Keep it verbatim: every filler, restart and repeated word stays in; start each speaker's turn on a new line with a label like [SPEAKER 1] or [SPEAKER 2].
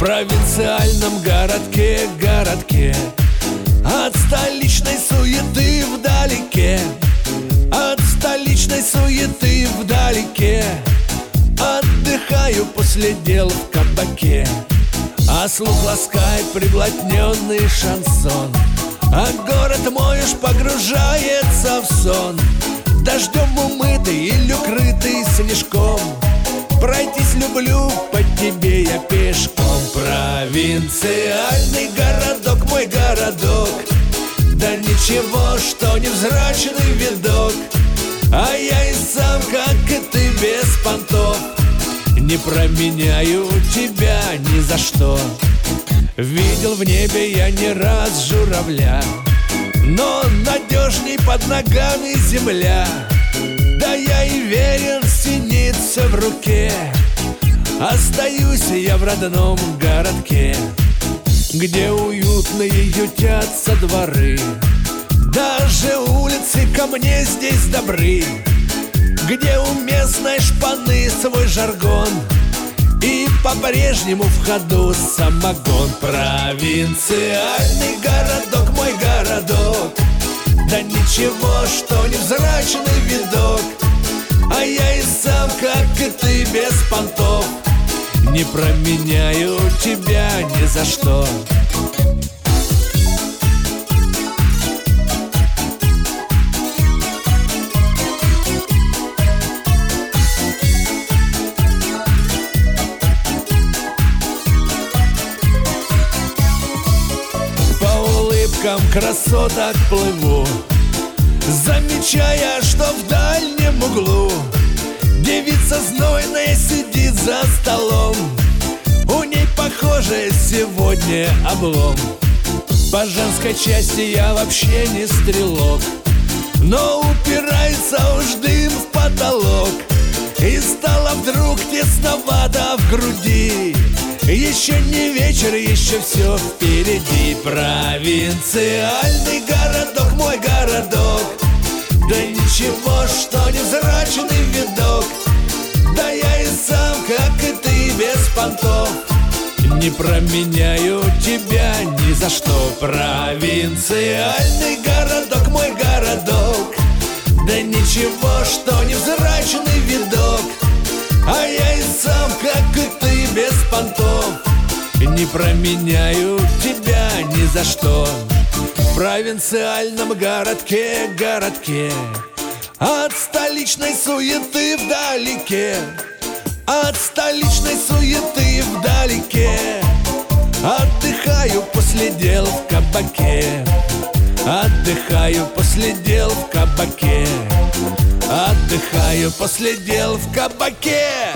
[SPEAKER 1] провинциальном городке, городке, от столичной суеты вдалеке, от столичной суеты вдалеке, отдыхаю после дел в кабаке. А слух ласкает приблотненный шансон, а город мой уж погружается в сон. Дождем умытый или укрытый снежком, пройтись люблю по тебе я пешком. Провинциальный городок, мой городок, да ничего, что невзрачный видок. А я и сам, как и ты, без понтов, не променяю тебя ни за что. Видел в небе я не раз журавля, но надежней под ногами земля. Да я и верен синице в руке, остаюсь я в родном городке, где уютные ютятся дворы. Даже улицы ко мне здесь добры, где у местной шпаны свой жаргон, и по-прежнему в ходу самогон. Провинциальный городок, мой городок, да ничего, что невзрачный видок. А я и сам, как и ты, без понтов, не променяю тебя ни за что. Красоток плыву, замечая, что в дальнем углу девица знойная сидит за столом. У ней, похоже, сегодня облом. По женской части я вообще не стрелок, но упирается уж дым в потолок, и стало вдруг тесновато в груди. Еще не вечер, еще все впереди. Провинциальный городок, мой городок, да ничего, что невзрачный видок. Да я и сам, как и ты, без понтов, не променяю тебя ни за что. Провинциальный городок, мой городок, да ничего, что невзрачный видок. А я и сам, как и ты, без понтов, не променяю тебя ни за что. В провинциальном городке, городке, от столичной суеты вдалеке, от столичной суеты вдалеке, отдыхаю после дел в кабаке, отдыхаю после дел в кабаке, отдыхаю после дел в кабаке.